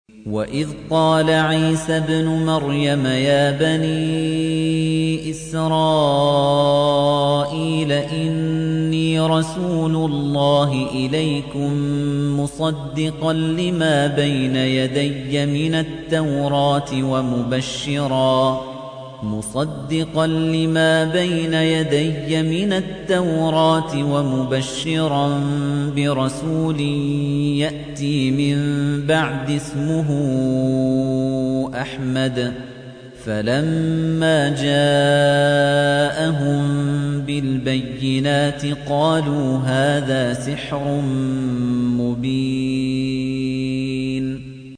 وَإِذْ قَالَ عِيسَى ابْنُ مَرْيَمَ يَا بَنِي إِسْرَائِيلَ إِنِّي رَسُولُ اللَّهِ إِلَيْكُم مُّصَدِّقًا لِّمَا بَيْنَ يَدَيَّ مِنَ التَّوْرَاةِ وَمُبَشِّرًا بِرَسُولٍ يَأْتِي مِن بَعْدِي اسْمُهُ أَحْمَدُ ۖ فَلَمَّا جَاءَهُم بِالْبَيِّنَاتِ قَالُوا هَٰذَا سِحْرٌ مُّبِينٌ